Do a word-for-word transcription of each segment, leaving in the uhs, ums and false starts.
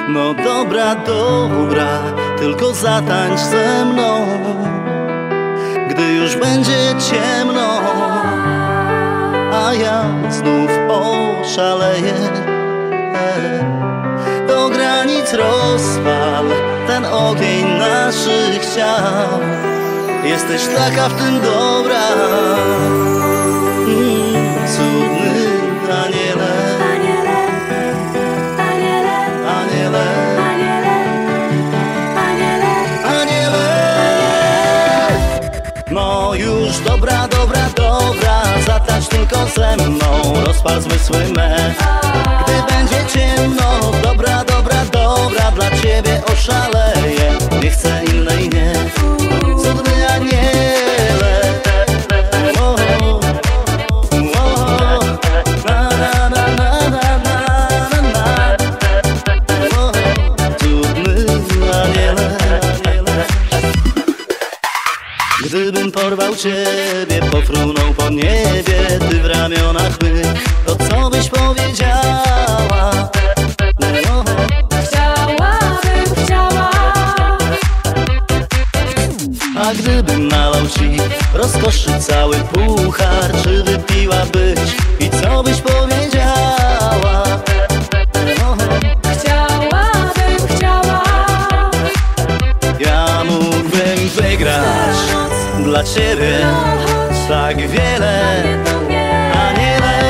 No dobra, dobra, tylko zatańcz ze mną, gdy już będzie ciemno, a ja znów oszaleję. Do granic rozpal ten ogień naszych ciał. Jesteś taka w tym dobra, mm, cudny aniele. Aniele, aniele. No już dobra, dobra, dobra, zatańcz tylko ze mną, rozpal zmysły me. Gdy będzie ciemno, dobra, dobra, dobra, dla ciebie oszaleję, nie chcę innej, nie. Cudny aniele. Oh, oh, oh, na, na, na, na, na, na, na. Oh, cudny aniele. Gdybym porwał ciebie, pofrunął po niebie, ty w ramionach mych, to co byś powiedziała? No. Chciałabym, chciała. A gdybym nalał ci rozkoszy cały puchar, czy wypiłabyś i co byś powiedziała? No. Chciałabym, chciała. Ja mógłbym wygrać dla ciebie tak wiele, aniele.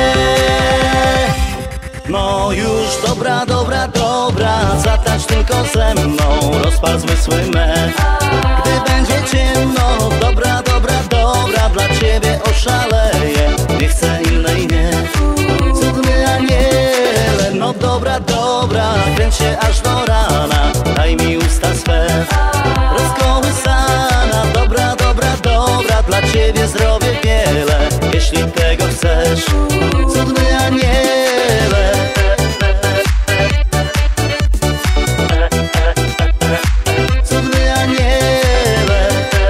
No już dobra, dobra, dobra, zatańcz tylko ze mną, rozpal zmysły me. Gdy będzie ciemno, dobra, dobra, dobra, dla ciebie oszaleję, nie chcę innej, nie. Cudny aniele. No dobra, dobra, kręć się aż do rana, daj mi usta swe rozkołysana. Dobra, dobra, dobra, dla ciebie zrobię wiele, jeśli tego chcesz. Cudny aniele. Cudny aniele.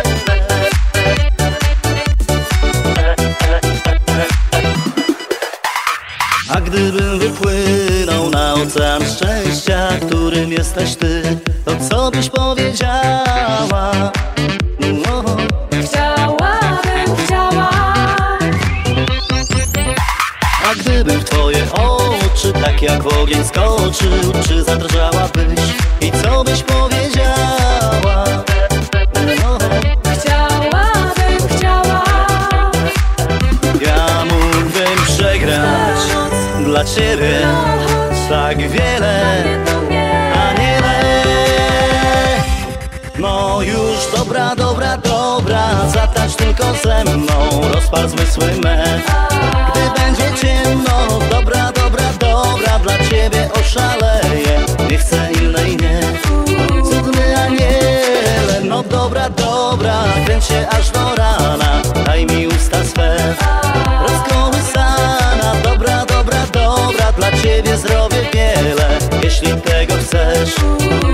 A gdybym wypłynął na ocean szczęścia, którym jesteś ty, to co byś powiedziała? No. Chciałabym, chciała. A gdybym w twoje oczy tak jak w ogień skoczył, czy zadrżałabyś i co byś powiedziała? No. Chciałabym, chciała. Ja mógłbym przegrać dla ciebie tak wiele, aniele. No już dobra, dobra, dobra, zatańcz tylko ze mną, rozpal zmysły me. Gdy będzie ciemno, dobra, dobra, dobra, dla ciebie oszaleję, nie chcę innej, nie. Cudny aniele. No dobra, dobra, kręć się aż do rana, daj mi usta swe rozkołysana. Dobra, dobra, dobra, dla ciebie zrobię wiele, jeśli tego chcesz.